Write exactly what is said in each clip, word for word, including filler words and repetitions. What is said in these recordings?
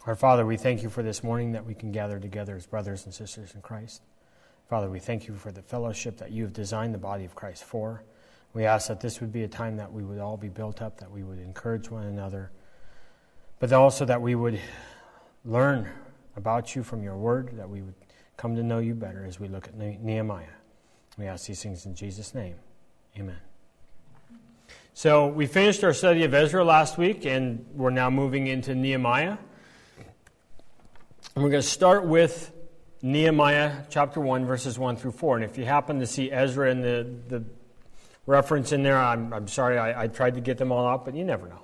Our Father, we thank you for this morning that we can gather together as brothers and sisters in Christ. Father, we thank you for the fellowship that you have designed the body of Christ for. We ask that this would be a time that we would all be built up, that we would encourage one another, but also that we would learn about you from your word, that we would come to know you better as we look at Nehemiah. We ask these things in Jesus' name. Amen. So we finished our study of Ezra last week, and we're now moving into Nehemiah. And we're going to start with Nehemiah chapter one, verses one through four. And if you happen to see Ezra in the, the reference in there, I'm, I'm sorry, I, I tried to get them all out, but you never know.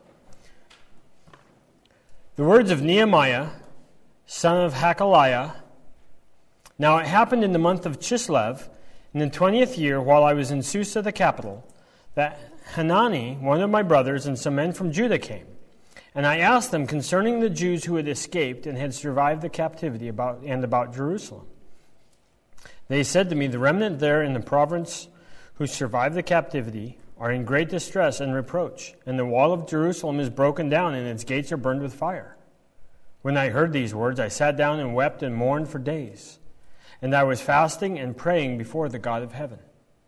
The words of Nehemiah, son of Hakaliah. Now it happened in the month of Chislev, in the twentieth year, while I was in Susa, the capital, that Hanani, one of my brothers, and some men from Judah came. And I asked them concerning the Jews who had escaped and had survived the captivity about and about Jerusalem. They said to me, the remnant there in the province who survived the captivity are in great distress and reproach, and the wall of Jerusalem is broken down and its gates are burned with fire. When I heard these words, I sat down and wept and mourned for days. And I was fasting and praying before the God of heaven.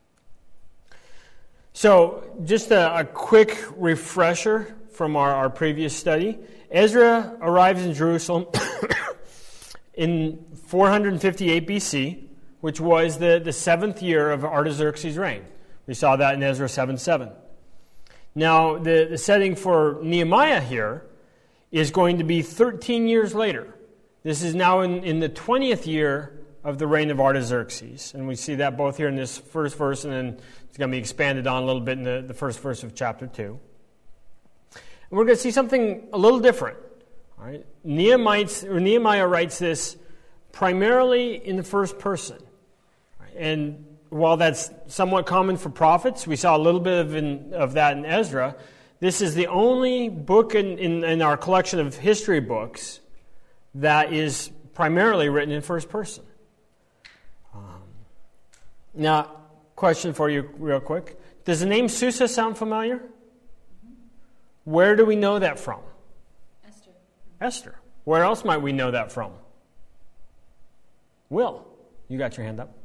So, just a, a quick refresher from our, our previous study. Ezra arrives in Jerusalem in four fifty-eight B C, which was the, the seventh year of Artaxerxes' reign. We saw that in Ezra seven seven. Now, the, the setting for Nehemiah here is going to be thirteen years later. This is now in, in the twentieth year of the reign of Artaxerxes. And we see that both here in this first verse, and then it's going to be expanded on a little bit in the, the first verse of chapter two. And we're going to see something a little different. All right? Nehemiah, or Nehemiah writes this primarily in the first person. And while that's somewhat common for prophets, we saw a little bit of, in, of that in Ezra, this is the only book in, in, in our collection of history books that is primarily written in first person. Um, now, question for you real quick. Does the name Susa sound familiar? Where do we know that from? Esther. Esther. Where else might we know that from? Will, you got your hand up.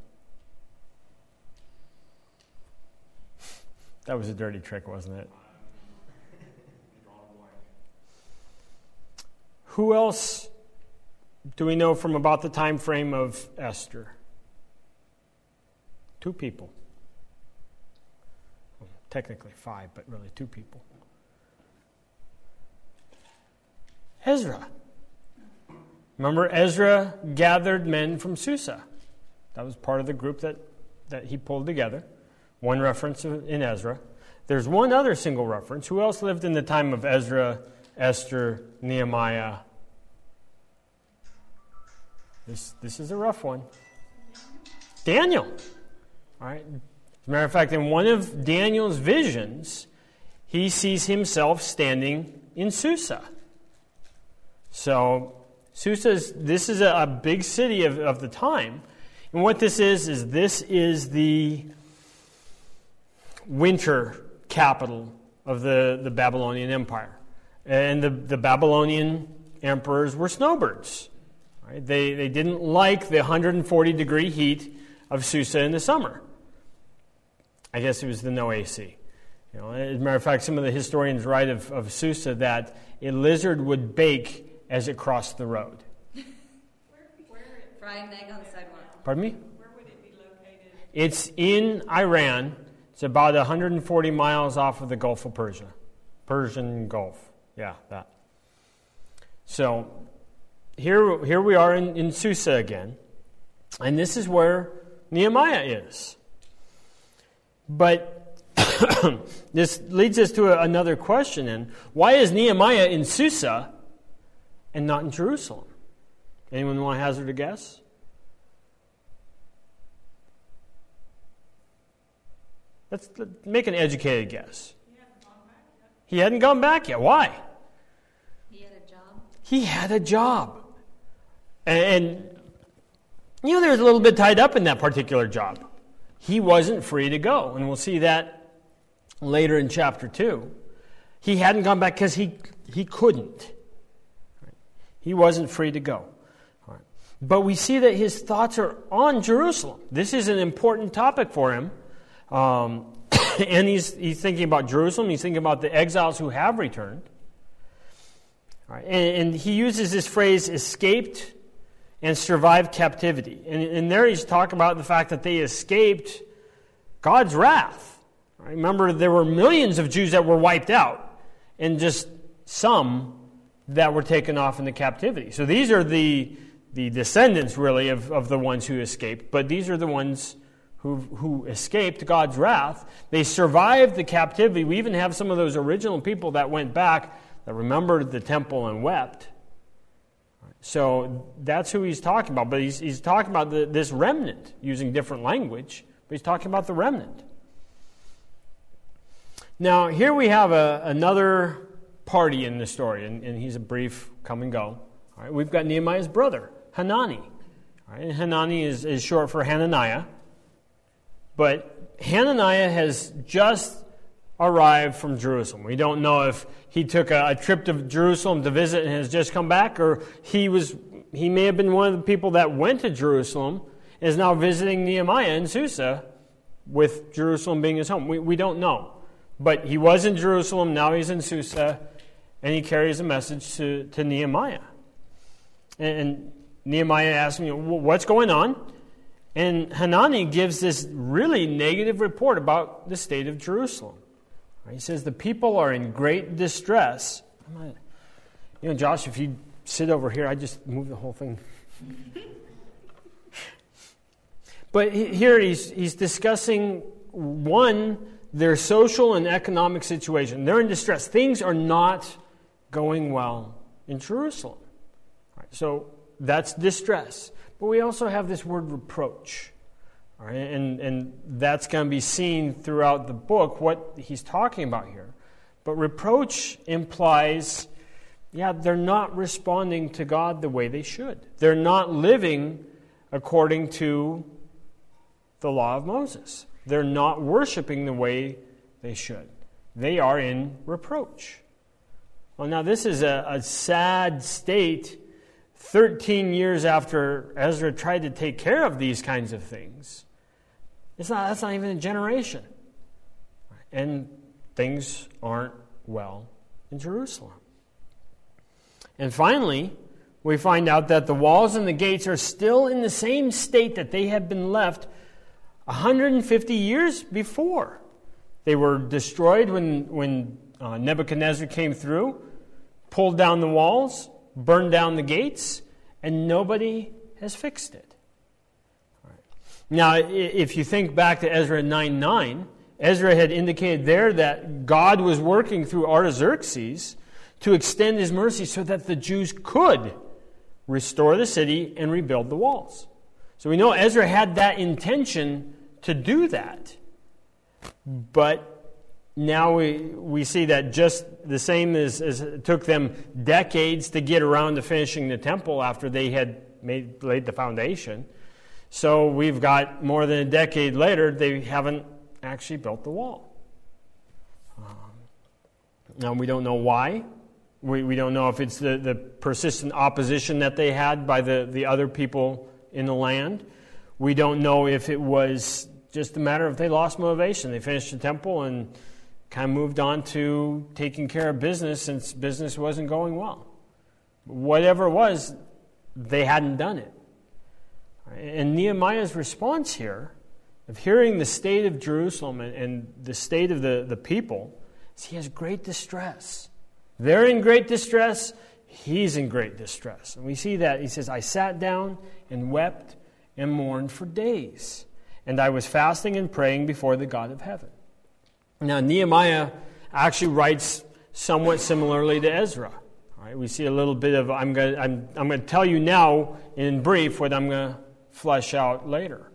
That was a dirty trick, wasn't it? Who else do we know from about the time frame of Esther? Two people. Well, technically five, but really two people. Ezra. Remember, Ezra gathered men from Susa. That was part of the group that, that he pulled together. One reference in Ezra. There's one other single reference. Who else lived in the time of Ezra, Esther, Nehemiah? This, this is a rough one. Daniel. All right. As a matter of fact, in one of Daniel's visions, he sees himself standing in Susa. So, Susa is, this is a, a big city of, of the time. And what this is, is this is the winter capital of the, the Babylonian Empire. And the, the Babylonian emperors were snowbirds. Right? They, they didn't like the one hundred forty degree heat of Susa in the summer. I guess it was the no A C. You know, as a matter of fact, some of the historians write of, of Susa that a lizard would bake as it crossed the road. Where, where, fried an egg on the sidewalk. Pardon me? Where would it be located? It's in Iran. It's about one hundred forty miles off of the Gulf of Persia. Persian Gulf. Yeah, that. So, here, here we are in, in Susa again. And this is where Nehemiah is. But this leads us to a, another question then. Why is Nehemiah in Susa and not in Jerusalem? Anyone want to hazard a guess? Let's, let's make an educated guess. He hadn't gone back yet. Why? He had a job. He had a job. And, and you know, there's a little bit tied up in that particular job. He wasn't free to go. And we'll see that later in chapter two. He hadn't gone back because he, he couldn't. He He wasn't free to go. All right. But we see that his thoughts are on Jerusalem. This is an important topic for him. Um, and he's, he's thinking about Jerusalem. He's thinking about the exiles who have returned. All right. and, and he uses this phrase, escaped and survived captivity. And, and there he's talking about the fact that they escaped God's wrath. Right? Remember, there were millions of Jews that were wiped out, and just some that were taken off into captivity. So these are the the descendants, really, of, of the ones who escaped. But these are the ones who who escaped God's wrath. They survived the captivity. We even have some of those original people that went back that remembered the temple and wept. So that's who he's talking about. But he's, he's talking about the, this remnant, using different language. But he's talking about the remnant. Now, here we have a, another party in the story, and, and he's a brief come and go. All right, we've got Nehemiah's brother, Hanani. All right, and Hanani is, is short for Hananiah. But Hananiah has just arrived from Jerusalem. We don't know if he took a, a trip to Jerusalem to visit and has just come back, or he was he may have been one of the people that went to Jerusalem and is now visiting Nehemiah in Susa, with Jerusalem being his home. We, we don't know. But he was in Jerusalem, now he's in Susa, and he carries a message to, to Nehemiah. And, and Nehemiah asks him, what's going on? And Hanani gives this really negative report about the state of Jerusalem. He says, the people are in great distress. Not, you know, Josh, if you sit over here, I just move the whole thing. But here he's, he's discussing, one, their social and economic situation. They're in distress. Things are not going well in Jerusalem. All right, so that's distress. But we also have this word reproach. All right, and, and that's going to be seen throughout the book, what he's talking about here. But reproach implies, yeah, they're not responding to God the way they should. They're not living according to the law of Moses. They're not worshiping the way they should. They are in reproach. Well, now this is a, a sad state thirteen years after Ezra tried to take care of these kinds of things. It's not, that's not even a generation. And things aren't well in Jerusalem. And finally, we find out that the walls and the gates are still in the same state that they had been left one hundred fifty years before. They were destroyed when, when uh, Nebuchadnezzar came through, pulled down the walls, burned down the gates, and nobody has fixed it. Now, if you think back to Ezra nine nine, Ezra had indicated there that God was working through Artaxerxes to extend his mercy so that the Jews could restore the city and rebuild the walls. So we know Ezra had that intention to do that. But now we, we see that just the same as, as it took them decades to get around to finishing the temple after they had made laid the foundation. So we've got more than a decade later, they haven't actually built the wall. Um, now, we don't know why. We, we don't know if it's the, the persistent opposition that they had by the, the other people in the land. We don't know if it was just a matter of they lost motivation. They finished the temple and kind of moved on to taking care of business since business wasn't going well. Whatever it was, they hadn't done it. And Nehemiah's response here, of hearing the state of Jerusalem and, and the state of the, the people, is he has great distress. They're in great distress. He's in great distress. And we see that. He says, I sat down and wept and mourned for days. And I was fasting and praying before the God of heaven. Now, Nehemiah actually writes somewhat similarly to Ezra. All right, we see a little bit of, I'm going to I'm, I'm going to tell you now in brief what I'm going to flesh out later.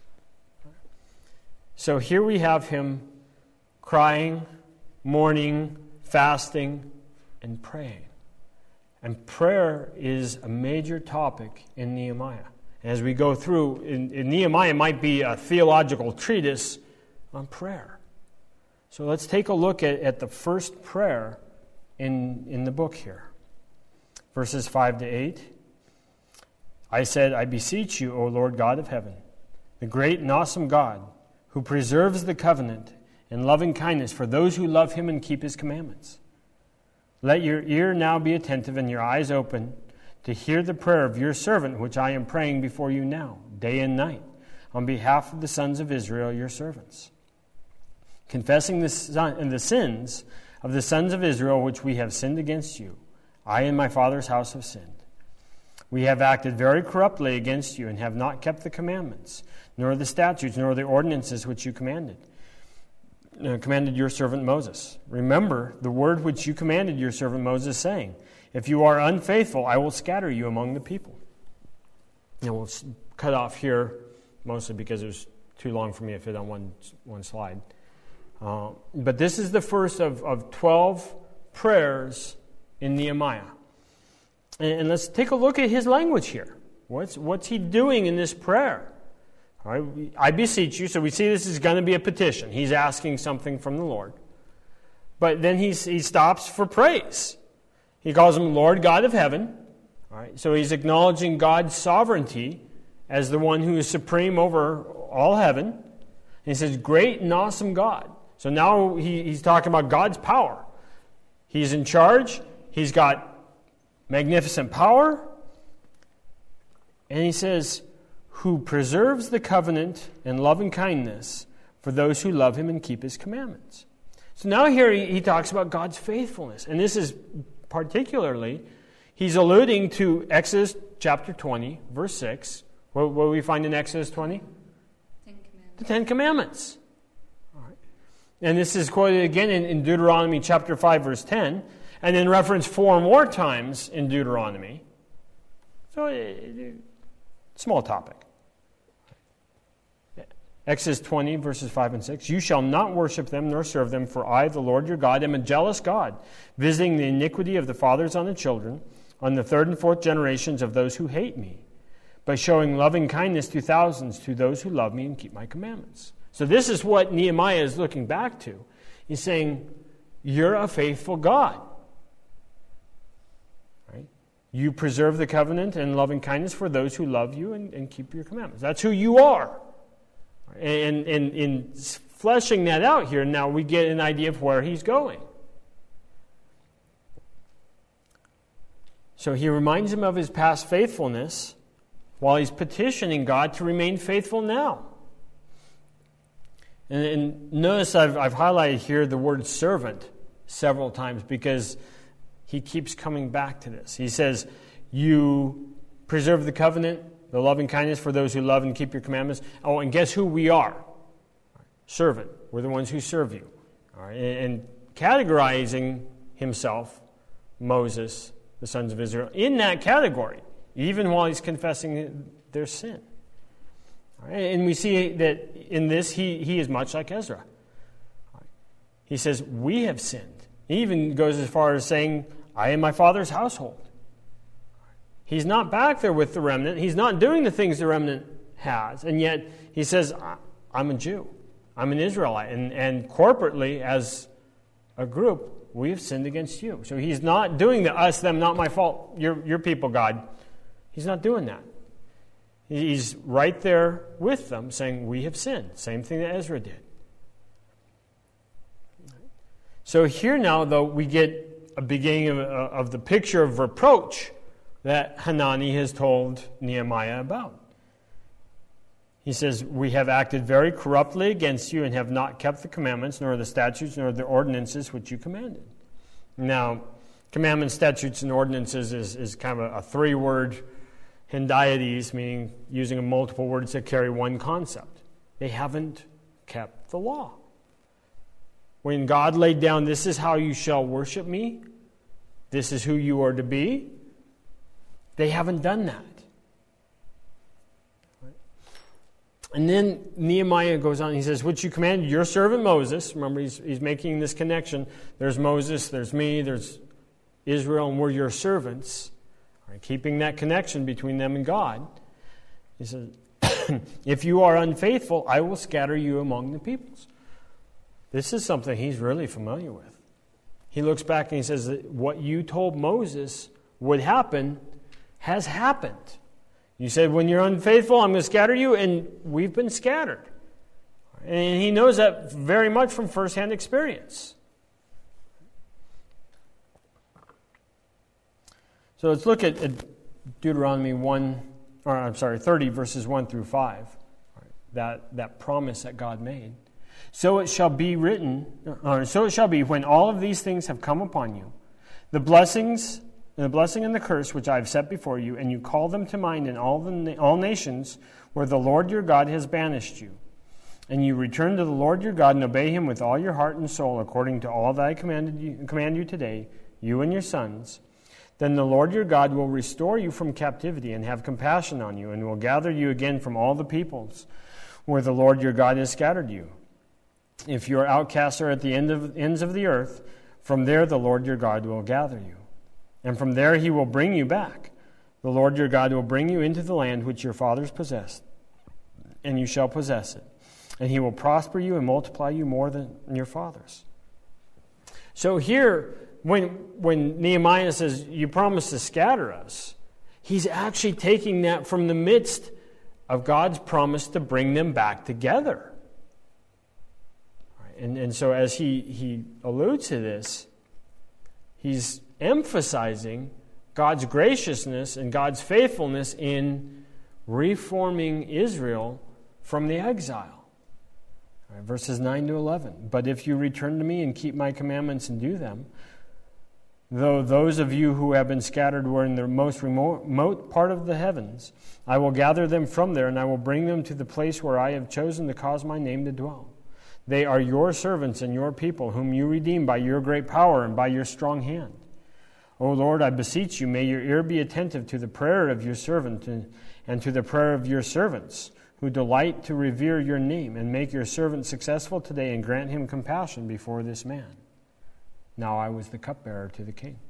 So here we have him crying, mourning, fasting, and praying. And prayer is a major topic in Nehemiah. And as we go through, in, in Nehemiah might be a theological treatise on prayer. So let's take a look at, at the first prayer in, in the book here. verses five to eight. I said, I beseech you, O Lord God of heaven, the great and awesome God, who preserves the covenant and loving kindness for those who love him and keep his commandments. Let your ear now be attentive and your eyes open to hear the prayer of your servant, which I am praying before you now, day and night, on behalf of the sons of Israel, your servants, confessing the, son, and the sins of the sons of Israel which we have sinned against you. I and my father's house have sinned. We have acted very corruptly against you and have not kept the commandments, nor the statutes, nor the ordinances which you commanded, uh, commanded your servant Moses. Remember the word which you commanded your servant Moses, saying, if you are unfaithful, I will scatter you among the people. And we'll cut off here, mostly because it was too long for me to fit on one, one slide. Uh, but this is the first of, of twelve prayers in Nehemiah. And, and let's take a look at his language here. What's, what's he doing in this prayer? All right, I beseech you. So we see this is going to be a petition. He's asking something from the Lord. But then he's, he stops for praise. He calls him Lord God of heaven. All right, so he's acknowledging God's sovereignty as the one who is supreme over all heaven. And he says, great and awesome God. So now he, he's talking about God's power. He's in charge. He's got magnificent power. And he says, who preserves the covenant and loving kindness for those who love him and keep his commandments. So now here he, he talks about God's faithfulness. And this is particularly, he's alluding to Exodus chapter twenty, verse six. What, what do we find in Exodus twenty? Ten Commandments. The Ten Commandments. All right. And this is quoted again in, in Deuteronomy chapter five, verse ten, and then referenced four more times in Deuteronomy. So, uh, small topic. Exodus twenty, verses five and six. You shall not worship them nor serve them, for I, the Lord your God, am a jealous God, visiting the iniquity of the fathers on the children, on the third and fourth generations of those who hate me, by showing loving kindness to thousands, to those who love me and keep my commandments. So this is what Nehemiah is looking back to. He's saying, you're a faithful God. Right? You preserve the covenant and loving kindness for those who love you and, and keep your commandments. That's who you are. And, and in fleshing that out here, now we get an idea of where he's going. So he reminds him of his past faithfulness while he's petitioning God to remain faithful now. And, and notice I've, I've highlighted here the word servant several times because he keeps coming back to this. He says, you preserve the covenant, the loving kindness for those who love and keep your commandments. Oh, and guess who we are? Servant. We're the ones who serve you. All right. And categorizing himself, Moses, the sons of Israel, in that category, even while he's confessing their sin. All right. And we see that in this, he, he is much like Ezra. All right. He says, we have sinned. He even goes as far as saying, I am my father's household. He's not back there with the remnant. He's not doing the things the remnant has. And yet he says, I'm a Jew. I'm an Israelite. And, and corporately, as a group, we have sinned against you. So he's not doing the us, them, not my fault, your, your people, God. He's not doing that. He's right there with them saying, we have sinned. Same thing that Ezra did. So here now, though, we get a beginning of, of the picture of reproach that Hanani has told Nehemiah about. He says, we have acted very corruptly against you and have not kept the commandments, nor the statutes, nor the ordinances which you commanded. Now, commandments, statutes, and ordinances is, is kind of a, a three-word hendiades, meaning using a multiple words that carry one concept. They haven't kept the law. When God laid down, this is how you shall worship me, this is who you are to be, they haven't done that. And then Nehemiah goes on, he says, which you commanded your servant Moses. Remember, he's, he's making this connection. There's Moses, there's me, there's Israel, and we're your servants. Right, keeping that connection between them and God. He says, if you are unfaithful, I will scatter you among the peoples. This is something he's really familiar with. He looks back and he says that what you told Moses would happen has happened. You said, when you're unfaithful, I'm going to scatter you, and we've been scattered. And he knows that very much from firsthand experience. So let's look at, at Deuteronomy one, or I'm sorry, thirty, verses one through five. That, that promise that God made. So it shall be written, or so it shall be when all of these things have come upon you, the blessings, the blessing and the curse which I have set before you, and you call them to mind in all the all nations where the Lord your God has banished you. And you return to the Lord your God and obey him with all your heart and soul, according to all that I commanded you, command you today, you and your sons. Then the Lord your God will restore you from captivity and have compassion on you, and will gather you again from all the peoples where the Lord your God has scattered you. If your outcasts are at the end of, ends of the earth, from there the Lord your God will gather you. And from there he will bring you back. The Lord your God will bring you into the land which your fathers possessed, and you shall possess it. And he will prosper you and multiply you more than your fathers. So here, when, when Nehemiah says, you promised to scatter us, he's actually taking that from the midst of God's promise to bring them back together. And, and so as he, he alludes to this, he's emphasizing God's graciousness and God's faithfulness in reforming Israel from the exile. Right, verses nine to eleven. But if you return to me and keep my commandments and do them, though those of you who have been scattered were in the most remote, remote part of the heavens, I will gather them from there, and I will bring them to the place where I have chosen to cause my name to dwell. They are your servants and your people, whom you redeem by your great power and by your strong hand. O Lord, I beseech you, may your ear be attentive to the prayer of your servant and, and to the prayer of your servants, who delight to revere your name, and make your servant successful today, and grant him compassion before this man. Now I was the cupbearer to the king.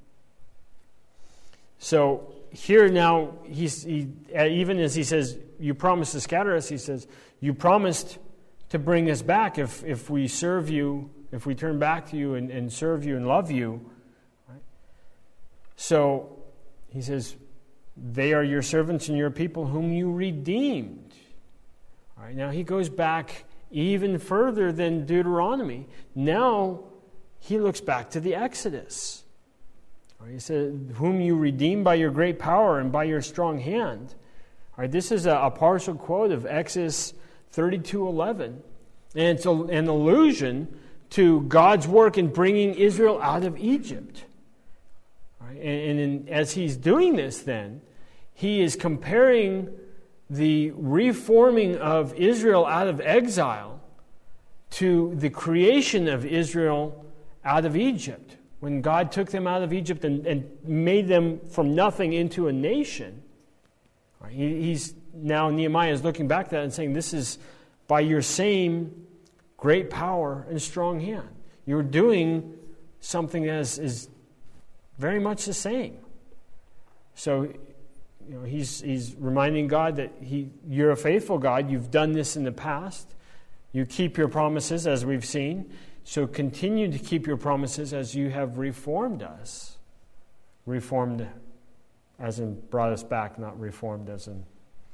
So here now, he's, he, even as he says, you promised to scatter us, he says, you promised to bring us back if, if we serve you, if we turn back to you and, and serve you and love you. Right? So he says, they are your servants and your people whom you redeemed. All right, now he goes back even further than Deuteronomy. Now he looks back to the Exodus. All right, he said, whom you redeemed by your great power and by your strong hand. All right, this is a, a partial quote of Exodus thirty-two eleven. And it's a, an allusion to God's work in bringing Israel out of Egypt. All right, and, and in, as he's doing this then, he is comparing the reforming of Israel out of exile to the creation of Israel out of Egypt. When God took them out of Egypt and, and made them from nothing into a nation. Right, he, he's now, Nehemiah is looking back at that and saying, this is by your same great power and strong hand. You're doing something that is, is very much the same. So, you know, he's he's reminding God that he you're a faithful God. You've done this in the past. You keep your promises, as we've seen. So continue to keep your promises as you have reformed us. Reformed as in brought us back, not reformed as in.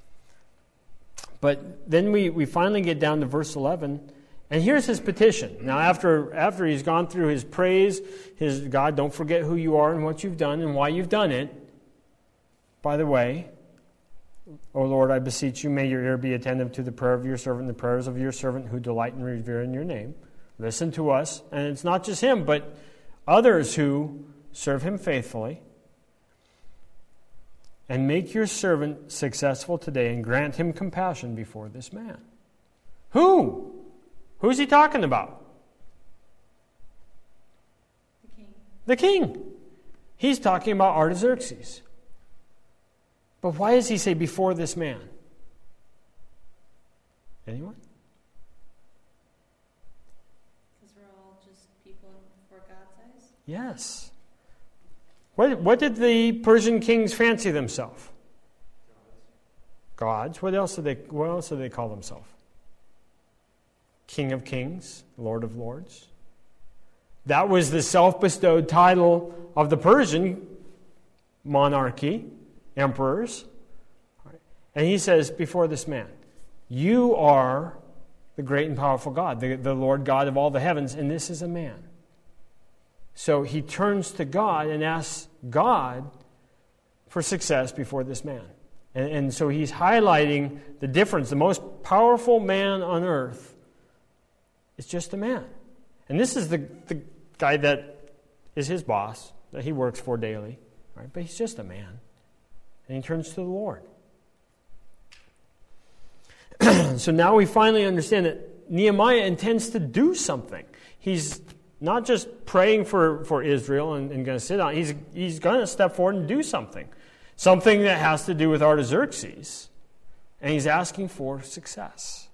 But then we, we finally get down to verse eleven, and here's his petition. Now after after he's gone through his praise, his God, don't forget who you are and what you've done and why you've done it. By the way, O Lord, I beseech you, may your ear be attentive to the prayer of your servant, the prayers of your servant who delight and revere in your name. Listen to us. And it's not just him, but others who serve him faithfully. And make your servant successful today and grant him compassion before this man. Who? Who's he talking about? The king. The king. He's talking about Artaxerxes. But why does he say before this man? Anyone? Because we're all just people for God's eyes? Yes. What, what did the Persian kings fancy themselves? Gods. What else did they what else did they call themselves? King of kings, Lord of lords. That was the self-bestowed title of the Persian monarchy, emperors. And he says before this man, you are the great and powerful God, the, the Lord God of all the heavens, and this is a man. So he turns to God and asks God for success before this man. And, and so he's highlighting the difference. The most powerful man on earth is just a man. And this is the, the guy that is his boss, that he works for daily. Right? But he's just a man. And he turns to the Lord. So now we finally understand that Nehemiah intends to do something. He's not just praying for, for Israel and, and going to sit down. He's, he's going to step forward and do something. Something that has to do with Artaxerxes. And he's asking for success.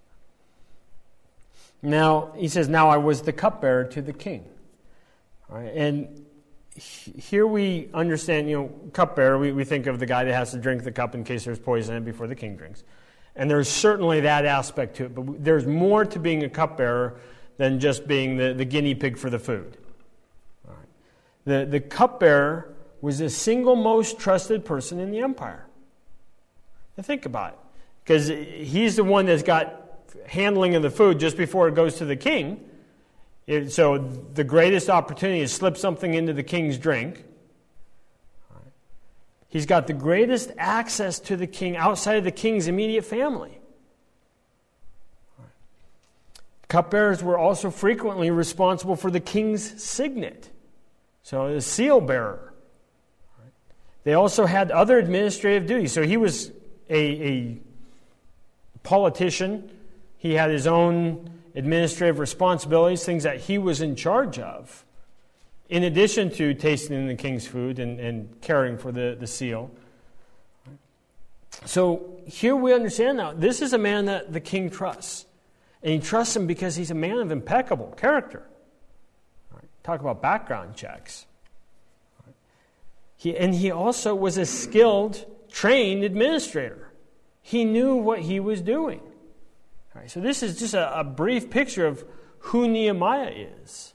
Now, he says, now I was the cupbearer to the king. All right, and here we understand, you know, cupbearer, we, we think of the guy that has to drink the cup in case there's poison in it before the king drinks. And there's certainly that aspect to it, but there's more to being a cupbearer than just being the, the guinea pig for the food. All right. The, the cupbearer was the single most trusted person in the empire. Now think about it. Because he's the one that's got handling of the food just before it goes to the king. It, so the greatest opportunity is slip something into the king's drink. He's got the greatest access to the king outside of the king's immediate family. Cupbearers were also frequently responsible for the king's signet. So the seal bearer. They also had other administrative duties. So he was a, a politician. He had his own administrative responsibilities, things that he was in charge of, in addition to tasting the king's food and, and caring for the, the seal. So here we understand now, this is a man that the king trusts. And he trusts him because he's a man of impeccable character. Right. Talk about background checks. Right. He, and he also was a skilled, trained administrator. He knew what he was doing. Right. So this is just a, a brief picture of who Nehemiah is.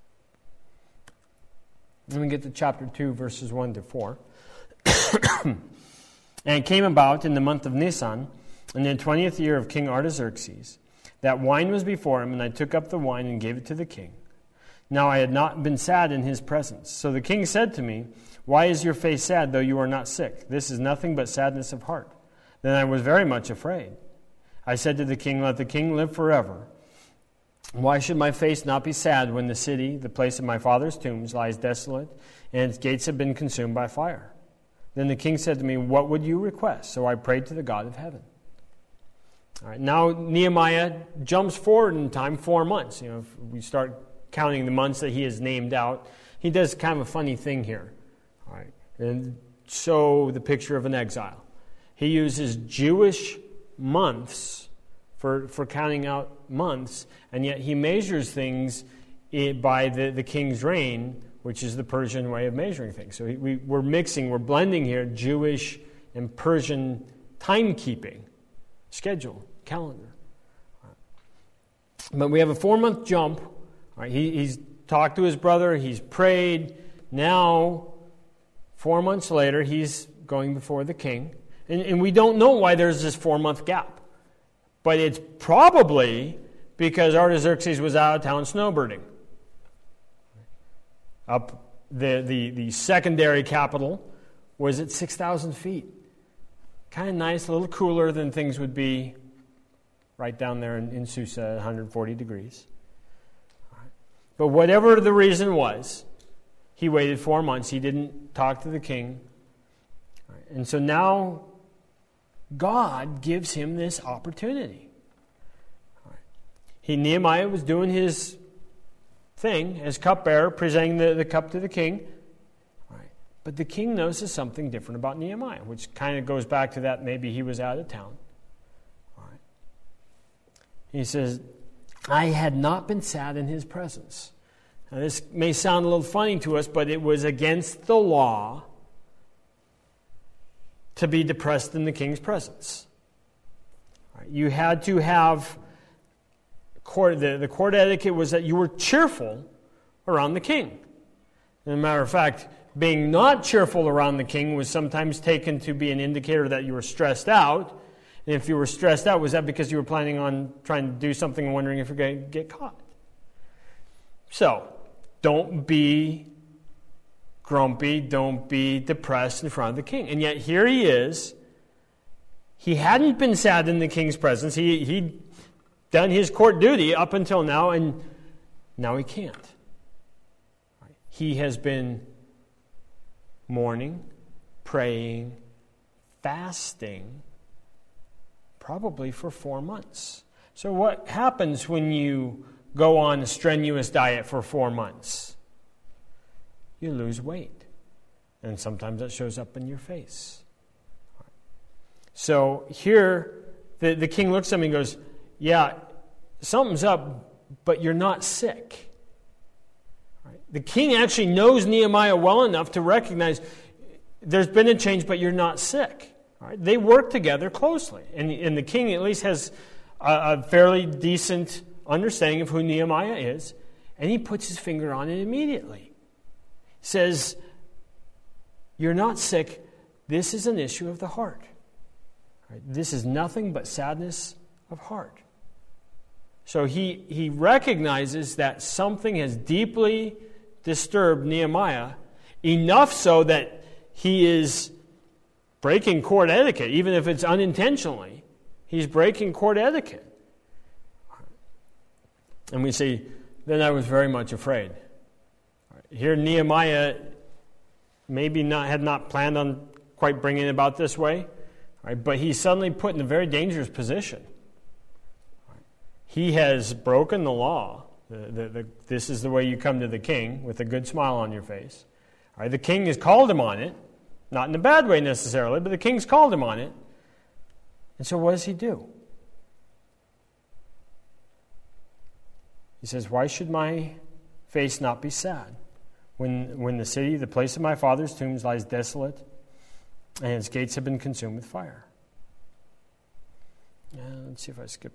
Let me get to chapter two, verses one to four. And it came about in the month of Nisan, in the twentieth year of King Artaxerxes, that wine was before him, and I took up the wine and gave it to the king. Now I had not been sad in his presence. So the king said to me, why is your face sad, though you are not sick? This is nothing but sadness of heart. Then I was very much afraid. I said to the king, let the king live forever. Why should my face not be sad when the city, the place of my father's tombs, lies desolate, and its gates have been consumed by fire? Then the king said to me, what would you request? So I prayed to the God of heaven. All right, now Nehemiah jumps forward in time four months. You know, if we start counting the months that he has named out, he does kind of a funny thing here. All right, and show the picture of an exile. He uses Jewish months for, for counting out months, and yet he measures things by the, the king's reign, which is the Persian way of measuring things. So we, we're mixing, we're blending here Jewish and Persian timekeeping, schedule, calendar. But we have a four-month jump. All right, he, he's talked to his brother, he's prayed. Now, four months later, he's going before the king. And, and we don't know why there's this four-month gap. But it's probably because Artaxerxes was out of town snowbirding. Up the, the, the secondary capital was at six thousand feet. Kind of nice, a little cooler than things would be right down there in, in Susa at one hundred forty degrees. But whatever the reason was, he waited four months. He didn't talk to the king. And so now God gives him this opportunity. He, Nehemiah was doing his thing as cupbearer, presenting the, the cup to the king. But the king notices something different about Nehemiah, which kind of goes back to that maybe he was out of town. He says, I had not been sad in his presence. Now this may sound a little funny to us, but it was against the law to be depressed in the king's presence. You had to have, court, the, the court etiquette was that you were cheerful around the king. As a matter of fact, being not cheerful around the king was sometimes taken to be an indicator that you were stressed out. And if you were stressed out, was that because you were planning on trying to do something and wondering if you're going to get caught? So, don't be grumpy, don't be depressed in front of the king. And yet here he is. He hadn't been sad in the king's presence. He, he'd done his court duty up until now, and now he can't. He has been mourning, praying, fasting, probably for four months. So what happens when you go on a strenuous diet for four months? You lose weight. And sometimes that shows up in your face. So here, the, the king looks at him and goes, yeah, something's up, but you're not sick. The king actually knows Nehemiah well enough to recognize there's been a change, but you're not sick. All right? They work together closely. And, and the king at least has a, a fairly decent understanding of who Nehemiah is. And he puts his finger on it immediately. He says, you're not sick. This is an issue of the heart. All right? This is nothing but sadness of heart. So he, he recognizes that something has deeply disturbed Nehemiah, enough so that he is breaking court etiquette, even if it's unintentionally. He's breaking court etiquette. And we say, then I was very much afraid. Here Nehemiah maybe not had not planned on quite bringing it about this way, right? But he's suddenly put in a very dangerous position. He has broken the law. The, the, the, this is the way you come to the king, with a good smile on your face. All right, the king has called him on it, not in a bad way necessarily, but the king's called him on it. And so what does he do? He says, why should my face not be sad when, when the city, the place of my father's tombs, lies desolate and its gates have been consumed with fire? Yeah, let's see if I skip.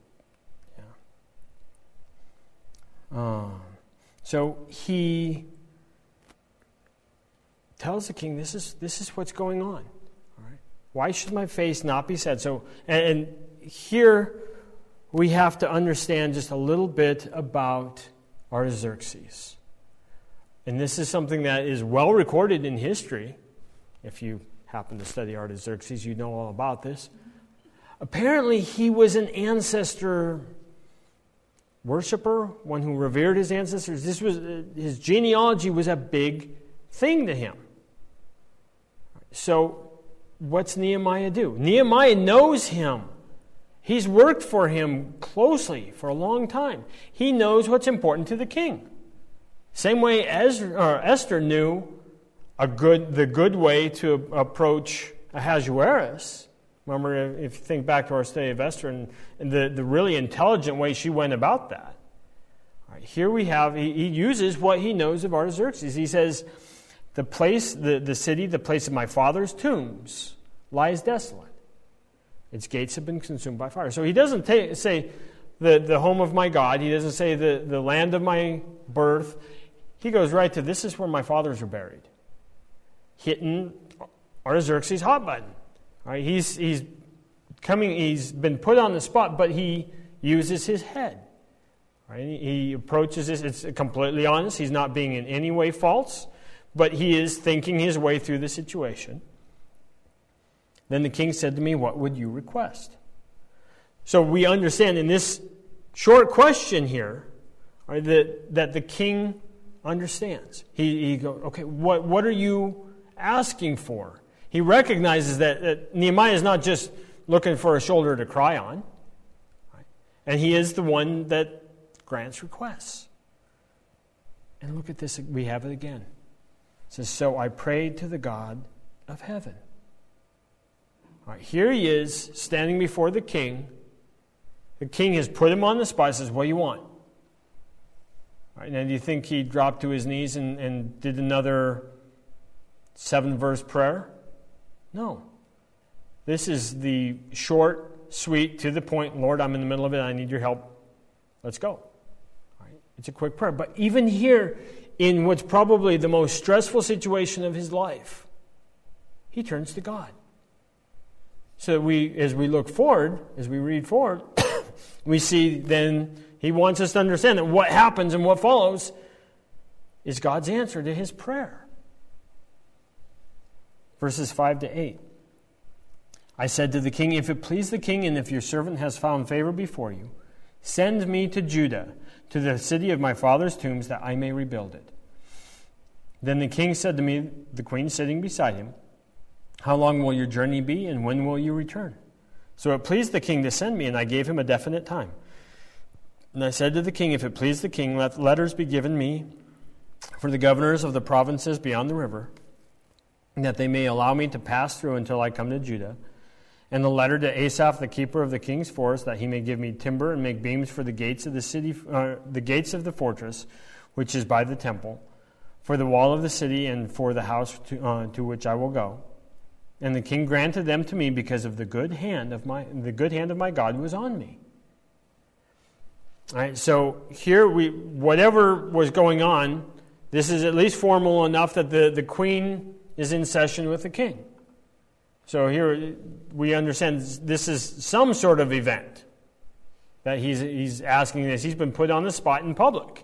Um, so he tells the king, this is this is what's going on. All right? Why should my face not be sad? So, and, and here we have to understand just a little bit about Artaxerxes. And this is something that is well recorded in history. If you happen to study Artaxerxes, you know all about this. Apparently, he was an ancestor worshiper, one who revered his ancestors. This was his genealogy was a big thing to him. So, what's Nehemiah do? Nehemiah knows him. He's worked for him closely for a long time. He knows what's important to the king. Same way Ezra, or Esther knew a good, the good way to approach Ahasuerus. Remember, if you think back to our study of Esther and, and the, the really intelligent way she went about that. All right, here we have, he, he uses what he knows of Artaxerxes. He says, the place, the, the city, the place of my father's tombs lies desolate. Its gates have been consumed by fire. So he doesn't ta- say the, the home of my God. He doesn't say the, the land of my birth. He goes right to, this is where my fathers are buried. Hitting Artaxerxes' hot button. All right, he's he's coming. He's been put on the spot, but he uses his head. Right, he, he approaches this. It's completely honest. He's not being in any way false, but he is thinking his way through the situation. Then the king said to me, "What would you request?" So we understand in this short question here, right, that that the king understands. He he goes, "Okay, what what are you asking for?" He recognizes that, that Nehemiah is not just looking for a shoulder to cry on. Right? And he is the one that grants requests. And look at this, we have it again. It says, so I prayed to the God of heaven. All right, here he is, standing before the king. The king has put him on the spot and says, what do you want? All right, now do you think he dropped to his knees and, and did another seven-verse prayer? No. This is the short, sweet, to the point, Lord, I'm in the middle of it, I need your help. Let's go. All right. It's a quick prayer. But even here, in what's probably the most stressful situation of his life, he turns to God. So we, as we look forward, as we read forward, we see then he wants us to understand that what happens and what follows is God's answer to his prayer. Verses five to eight. I said to the king, if it please the king, and if your servant has found favor before you, send me to Judah, to the city of my father's tombs, that I may rebuild it. Then the king said to me, the queen sitting beside him, how long will your journey be, and when will you return? So it pleased the king to send me, and I gave him a definite time. And I said to the king, if it please the king, let letters be given me for the governors of the provinces beyond the river, and that they may allow me to pass through until I come to Judah. And the letter to Asaph, the keeper of the king's forest, that he may give me timber and make beams for the gates of the city, uh, the gates of the fortress, which is by the temple, for the wall of the city, and for the house to, uh, to which I will go. And the king granted them to me because of the good hand of my the good hand of my God was on me. All right, so here we whatever was going on, this is at least formal enough that the, the queen is in session with the king. So here we understand this is some sort of event that he's he's asking this. He's been put on the spot in public.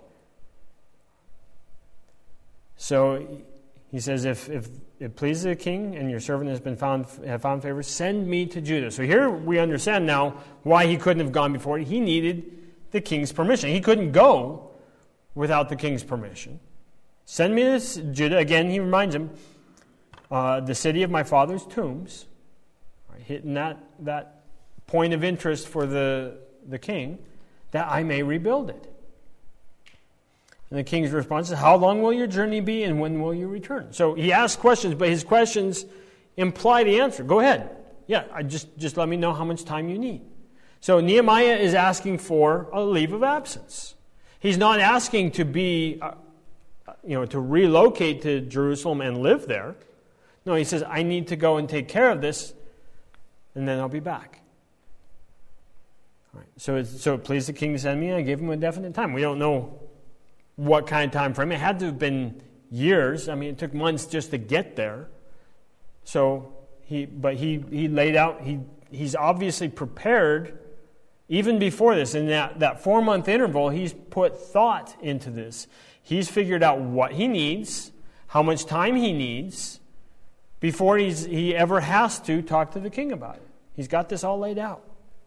So he says, if if it pleases the king and your servant has been found have found favor, send me to Judah. So here we understand now why he couldn't have gone before. He needed the king's permission. He couldn't go without the king's permission. Send me to Judah. Again, he reminds him, uh, the city of my father's tombs, right, hitting that, that point of interest for the, the king, that I may rebuild it. And the king's response is, how long will your journey be, and when will you return? So he asks questions, but his questions imply the answer. Go ahead. Yeah, I just, just let me know how much time you need. So Nehemiah is asking for a leave of absence. He's not asking to be, uh, you know, to relocate to Jerusalem and live there. No, he says, I need to go and take care of this, and then I'll be back. All right. So, it's, so it pleased the king to send me. I gave him a definite time. We don't know what kind of time frame. It had to have been years. I mean, it took months just to get there. So he, but he he laid out. He he's obviously prepared. Even before this, in that, that four-month interval, he's put thought into this. He's figured out what he needs, how much time he needs, before he's, he ever has to talk to the king about it. He's got this all laid out.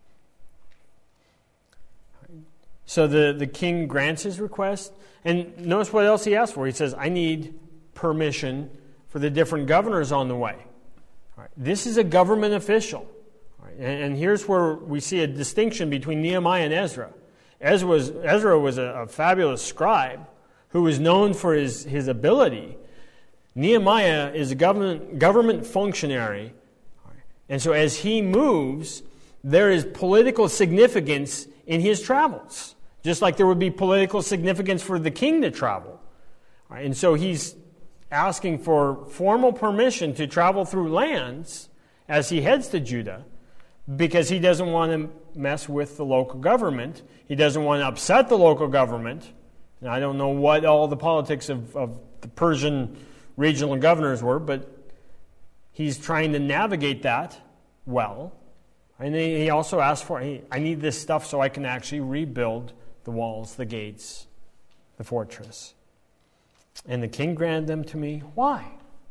So the, the king grants his request. And notice what else he asks for. He says, I need permission for the different governors on the way. All right. This is a government official. And here's where we see a distinction between Nehemiah and Ezra. Ezra was, Ezra was a, a fabulous scribe who was known for his, his ability. Nehemiah is a government, government functionary. And so as he moves, there is political significance in his travels. Just like there would be political significance for the king to travel. And so he's asking for formal permission to travel through lands as he heads to Judah, because he doesn't want to mess with the local government. He doesn't want to upset the local government. And I don't know what all the politics of, of the Persian regional governors were, but he's trying to navigate that well. And he also asked for, hey, I need this stuff so I can actually rebuild the walls, the gates, the fortress. And the king granted them to me. Why?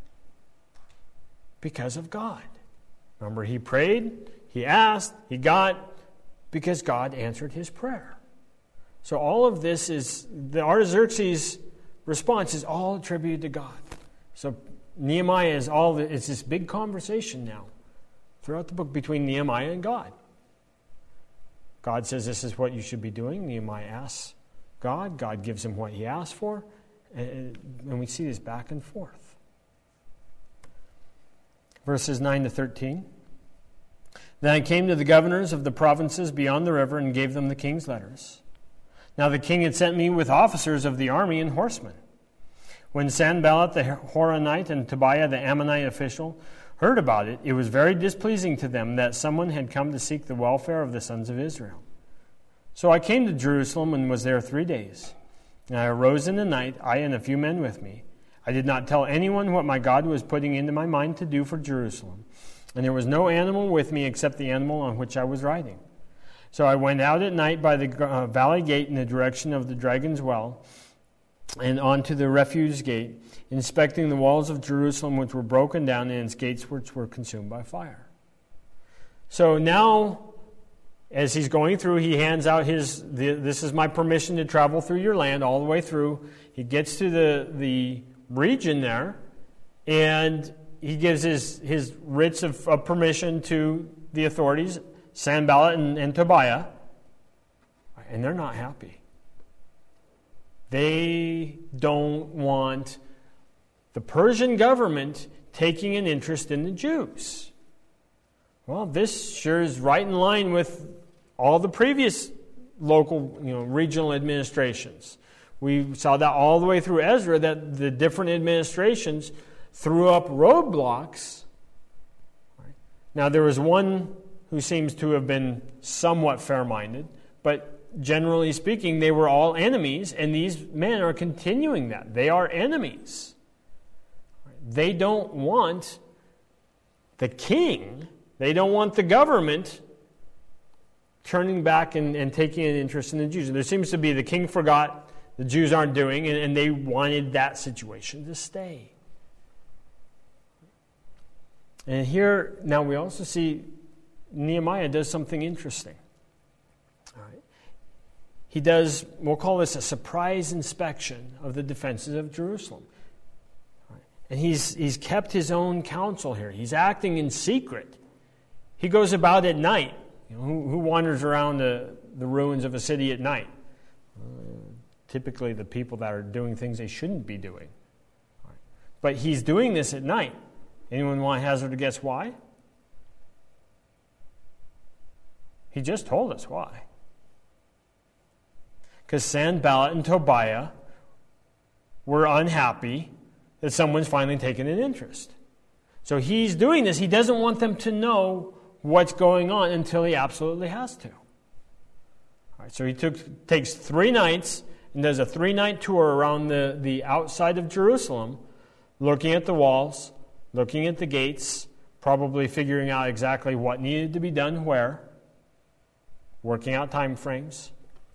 Because of God. Remember, he prayed, he asked, he got, because God answered his prayer. So all of this is, the Artaxerxes' response is all attributed to God. So Nehemiah is all, the, it's this big conversation now throughout the book between Nehemiah and God. God says this is what you should be doing. Nehemiah asks God. God gives him what he asked for. And, and we see this back and forth. Verses nine to thirteen. Then I came to the governors of the provinces beyond the river and gave them the king's letters. Now the king had sent me with officers of the army and horsemen. When Sanballat the Horonite and Tobiah the Ammonite official heard about it, it was very displeasing to them that someone had come to seek the welfare of the sons of Israel. So I came to Jerusalem and was there three days. And I arose in the night, I and a few men with me. I did not tell anyone what my God was putting into my mind to do for Jerusalem. And there was no animal with me except the animal on which I was riding. So I went out at night by the uh, valley gate in the direction of the Dragon's Well, and on to the refuse gate, inspecting the walls of Jerusalem which were broken down and its gates which were consumed by fire. So now, as he's going through, he hands out his, the, this is my permission to travel through your land all the way through. He gets to the, the region there, and he gives his, his writs of, of permission to the authorities, Sanballat and, and Tobiah, and they're not happy. They don't want the Persian government taking an interest in the Jews. Well, this sure is right in line with all the previous local, you know, regional administrations. We saw that all the way through Ezra, that the different administrations threw up roadblocks. Now, there was one who seems to have been somewhat fair-minded, but generally speaking, they were all enemies, and these men are continuing that. They are enemies. They don't want the king, they don't want the government turning back and, and taking an interest in the Jews. There seems to be the king forgot, the Jews aren't doing, and, and they wanted that situation to stay. And here, now we also see Nehemiah does something interesting. All right. He does, we'll call this a surprise inspection of the defenses of Jerusalem. All right. And he's, he's kept his own counsel here. He's acting in secret. He goes about at night. You know, who, who wanders around the, the ruins of a city at night? Uh, typically the people that are doing things they shouldn't be doing. All right. But he's doing this at night. Anyone want to hazard a guess why? He just told us why. Because Sanballat and Tobiah were unhappy that someone's finally taken an interest. So he's doing this. He doesn't want them to know what's going on until he absolutely has to. All right, so he took, takes three nights and does a three-night tour around the, the outside of Jerusalem, looking at the walls, looking at the gates, probably figuring out exactly what needed to be done where, working out time frames.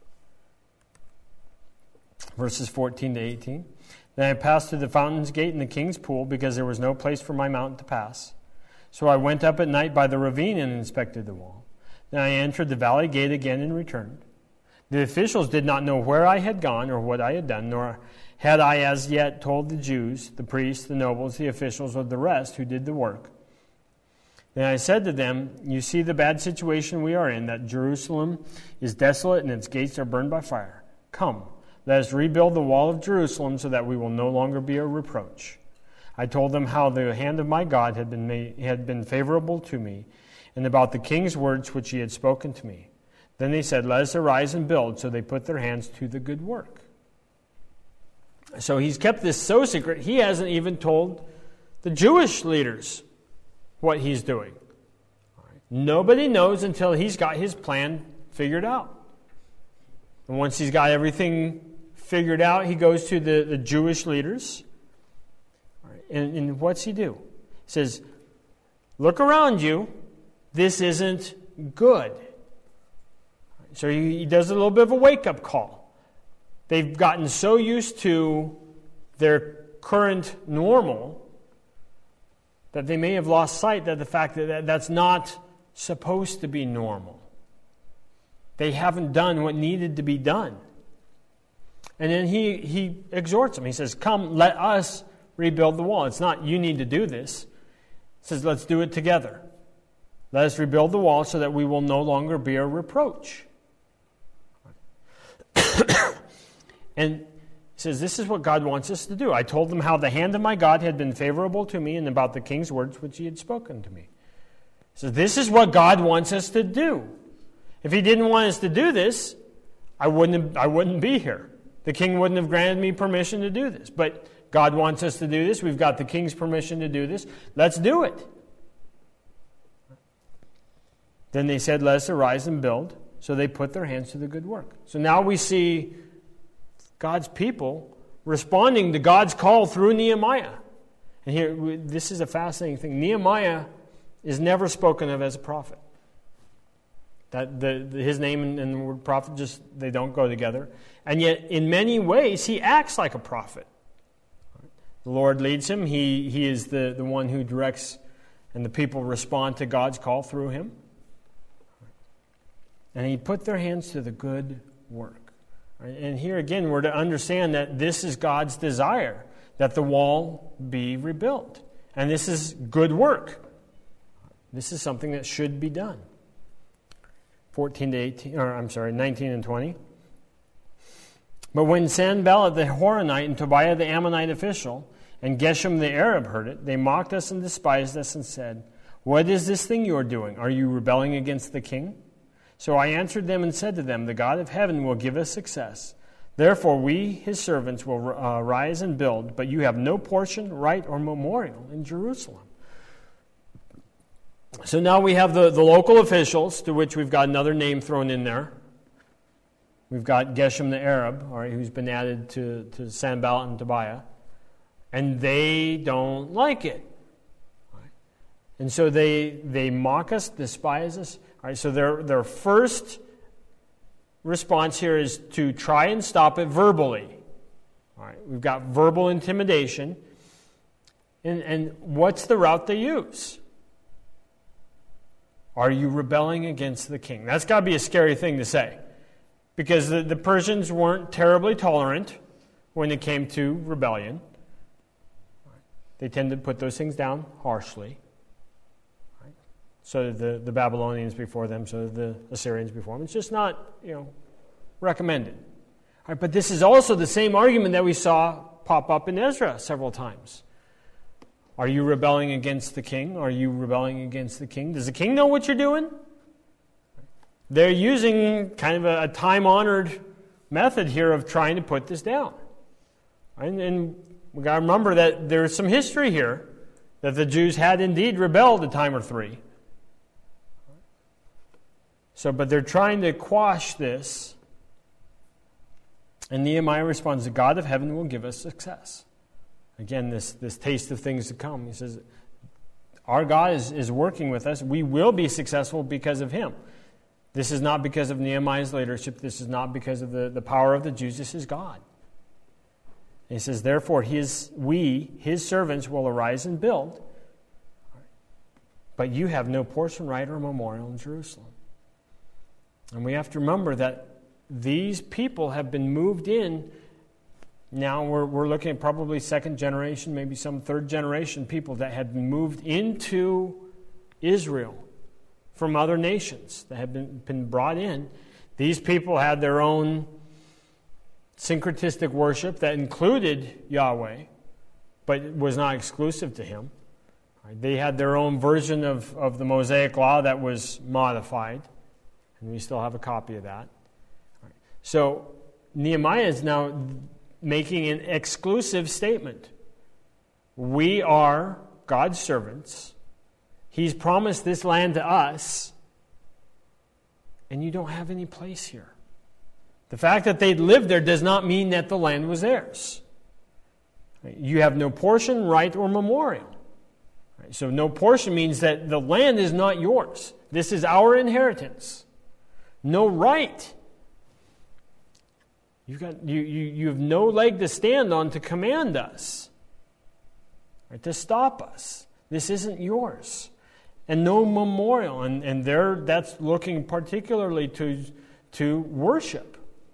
Verses fourteen to eighteen. Then I passed through the fountain's gate and the king's pool, because there was no place for my mount to pass. So I went up at night by the ravine and inspected the wall. Then I entered the valley gate again and returned. The officials did not know where I had gone or what I had done, nor had I as yet told the Jews, the priests, the nobles, the officials, or the rest who did the work. Then I said to them, you see the bad situation we are in, that Jerusalem is desolate and its gates are burned by fire. Come, let us rebuild the wall of Jerusalem so that we will no longer be a reproach. I told them how the hand of my God had been made, had been favorable to me, and about the king's words which he had spoken to me. Then they said, let us arise and build. So they put their hands to the good work. So he's kept this so secret, he hasn't even told the Jewish leaders what he's doing. All right. Nobody knows until he's got his plan figured out. And once he's got everything figured out, he goes to the, the Jewish leaders. All right. And, and what's he do? He says, look around you. This isn't good. So he, he does a little bit of a wake-up call. They've gotten so used to their current normal that they may have lost sight that the fact that that's not supposed to be normal. They haven't done what needed to be done. And then he, he exhorts them. He says, come, let us rebuild the wall. It's not, you need to do this. He says, let's do it together. Let us rebuild the wall so that we will no longer be a reproach. And he says, this is what God wants us to do. I told them how the hand of my God had been favorable to me and about the king's words which he had spoken to me. He says, this is what God wants us to do. If he didn't want us to do this, I wouldn't have, I wouldn't be here. The king wouldn't have granted me permission to do this. But God wants us to do this. We've got the king's permission to do this. Let's do it. Then they said, let us arise and build. So they put their hands to the good work. So now we see God's people responding to God's call through Nehemiah. And here, this is a fascinating thing. Nehemiah is never spoken of as a prophet. That the, the, his name and, and the word prophet just, they don't go together. And yet, in many ways, he acts like a prophet. The Lord leads him. He, he is the, the one who directs, and the people respond to God's call through him. And he put their hands to the good work. And here again, we're to understand that this is God's desire, that the wall be rebuilt. And this is good work. This is something that should be done. fourteen to eighteen, or I'm sorry, nineteen and twenty. But when Sanballat the Horonite and Tobiah the Ammonite official and Geshem the Arab heard it, they mocked us and despised us and said, "What is this thing you are doing? Are you rebelling against the king?" So I answered them and said to them, "The God of heaven will give us success. Therefore we, his servants, will uh, rise and build, but you have no portion, right, or memorial in Jerusalem." So now we have the, the local officials, to which we've got another name thrown in there. We've got Geshem the Arab, all right, who's been added to, to Sanballat and Tobiah. And they don't like it. Right? And so they they mock us, despise us. All right, so their, their first response here is to try and stop it verbally. All right, we've got verbal intimidation. And, and what's the route they use? Are you rebelling against the king? That's got to be a scary thing to say. Because the, the Persians weren't terribly tolerant when it came to rebellion. They tended to put those things down harshly. So did the, the Babylonians before them, so did the Assyrians before them. It's just not, you know, recommended. All right, but this is also the same argument that we saw pop up in Ezra several times. Are you rebelling against the king? Are you rebelling against the king? Does the king know what you're doing? They're using kind of a, a time-honored method here of trying to put this down. And, and we've got to remember that there's some history here that the Jews had indeed rebelled a time or three. So, but they're trying to quash this. And Nehemiah responds, "The God of heaven will give us success." Again, this, this taste of things to come. He says, our God is, is working with us. We will be successful because of him. This is not because of Nehemiah's leadership. This is not because of the, the power of the Jews. This is God. And he says, therefore, his, we, his servants, will arise and build. But you have no portion, right, or memorial in Jerusalem. And we have to remember that these people have been moved in. Now we're, we're looking at probably second generation, maybe some third generation people that had been moved into Israel from other nations that had been, been brought in. These people had their own syncretistic worship that included Yahweh, but was not exclusive to him. They had their own version of, of the Mosaic Law that was modified, and we still have a copy of that. So Nehemiah is now making an exclusive statement. We are God's servants. He's promised this land to us, and you don't have any place here. The fact that they'd lived there does not mean that the land was theirs. You have no portion, right, or memorial. So no portion means that the land is not yours. This is our inheritance. No right. You've got, you, you, you have no leg to stand on to command us, right, to stop us. This isn't yours. And no memorial. And, and there, that's looking particularly to, to worship.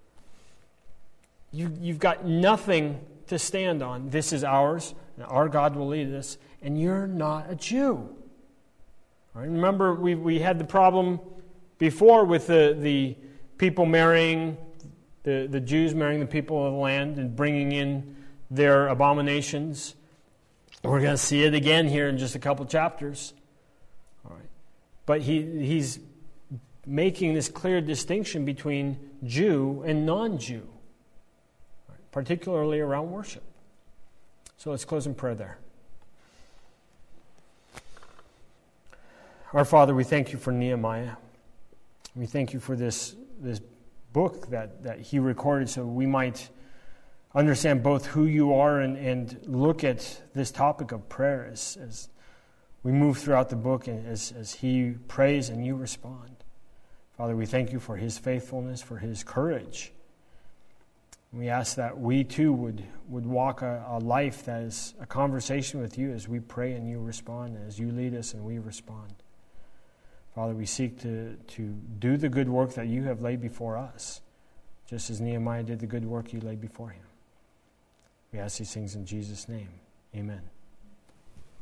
You, you've got nothing to stand on. This is ours, and our God will lead us, and you're not a Jew. Right? Remember, we, we had the problem before with the, the people marrying, the, the Jews marrying the people of the land and bringing in their abominations. We're going to see it again here in just a couple chapters. All right. But he he's making this clear distinction between Jew and non-Jew, right, particularly around worship. So let's close in prayer there. Our Father, we thank you for Nehemiah. We thank you for this, this book that, that he recorded so we might understand both who you are and, and look at this topic of prayer as, as we move throughout the book and as, as he prays and you respond. Father, we thank you for his faithfulness, for his courage. We ask that we too would, would walk a, a life that is a conversation with you as we pray and you respond, as you lead us and we respond. Father, we seek to, to do the good work that you have laid before us, just as Nehemiah did the good work you laid before him. We ask these things in Jesus' name. Amen.